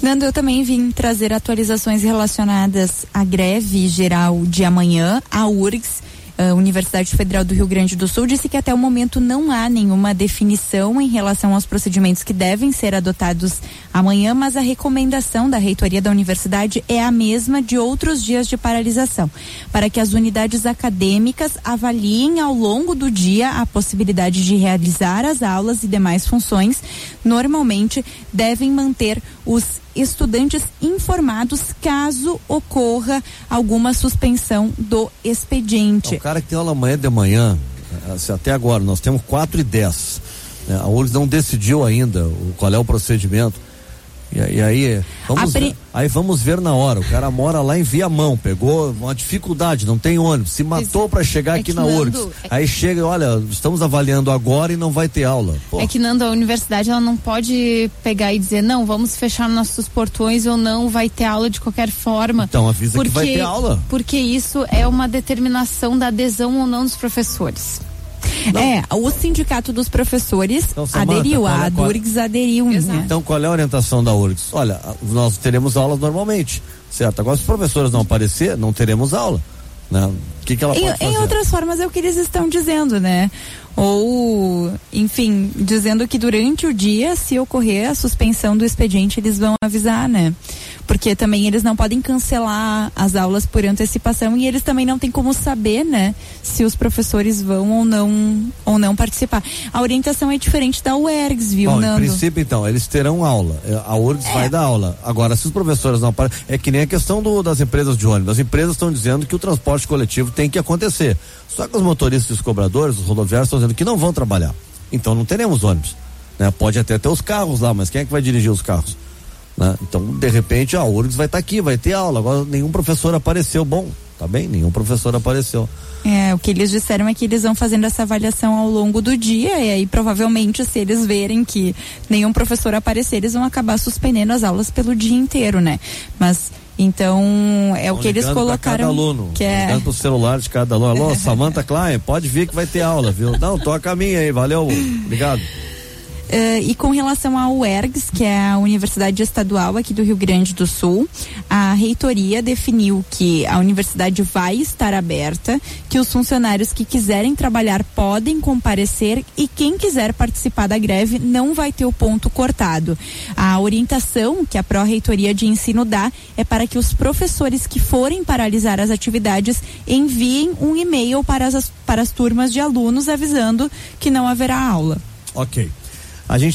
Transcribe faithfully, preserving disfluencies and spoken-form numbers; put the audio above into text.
Nando, eu também vim trazer atualizações relacionadas à greve geral de amanhã. A U R G S, a Universidade Federal do Rio Grande do Sul, disse que até o momento não há nenhuma definição em relação aos procedimentos que devem ser adotados amanhã, mas a recomendação da reitoria da universidade é a mesma de outros dias de paralisação, para que as unidades acadêmicas avaliem ao longo do dia a possibilidade de realizar as aulas e demais funções. Normalmente devem manter os estudantes informados caso ocorra alguma suspensão do expediente. O cara que tem aula amanhã de manhã, assim, até agora, nós temos quatro e dez. Né? A U R G S não decidiu ainda o, qual é o procedimento. E, e aí, vamos Pre... ver, aí vamos ver na hora. O cara mora lá em Viamão, pegou uma dificuldade, não tem ônibus, se matou para chegar é aqui na U R G S. É... Aí chega, olha, estamos avaliando agora e não vai ter aula. Pô. É que, Nando, a universidade ela não pode pegar e dizer, não, vamos fechar nossos portões ou não vai ter aula de qualquer forma. Então avisa porque, que vai ter aula. Porque isso é uma determinação da adesão ou não dos professores. Não. É, o sindicato dos professores então, Samantha, aderiu, a U R G S aderiu. Né? Então qual é a orientação da U R G S? Olha, nós teremos aulas normalmente, certo? Agora se os professores não aparecer, não teremos aula, né? O que que ela pode em, fazer? Em outras formas é o que eles estão dizendo, né? Ou, enfim, dizendo que durante o dia, se ocorrer a suspensão do expediente, eles vão avisar, né? Porque também eles não podem cancelar as aulas por antecipação e eles também não têm como saber, né? Se os professores vão ou não, ou não participar. A orientação é diferente da U R G S, viu, Bom, Nando? em princípio, então, eles terão aula. A U R G S é. vai dar aula. Agora, se os professores não aparecem, é que nem a questão do, das empresas de ônibus. As empresas estão dizendo que o transporte coletivo tem que acontecer. Só que os motoristas e os cobradores, os rodoviários, estão dizendo que não vão trabalhar. Então não teremos ônibus. Né? Pode até ter os carros lá, mas quem é que vai dirigir os carros? Né? Então, de repente, a U R G S vai estar tá aqui, vai ter aula. Agora nenhum professor apareceu. Bom, tá bem? Nenhum professor apareceu. É, o que eles disseram é que eles vão fazendo essa avaliação ao longo do dia e aí provavelmente se eles verem que nenhum professor aparecer, eles vão acabar suspendendo as aulas pelo dia inteiro, né? Mas então é o que eles colocaram. Cada aluno, que é ligando pro celular de cada aluno. Alô, Samantha Klein, pode vir que vai ter aula, viu? Não, toca a minha aí, valeu, obrigado. Uh, e com relação à U R G S, que é a Universidade Estadual aqui do Rio Grande do Sul, a reitoria definiu que a universidade vai estar aberta, que os funcionários que quiserem trabalhar podem comparecer e quem quiser participar da greve não vai ter o ponto cortado. A orientação que a Pró-Reitoria de Ensino dá é para que os professores que forem paralisar as atividades enviem um e-mail para as, para as turmas de alunos avisando que não haverá aula. Ok. A gente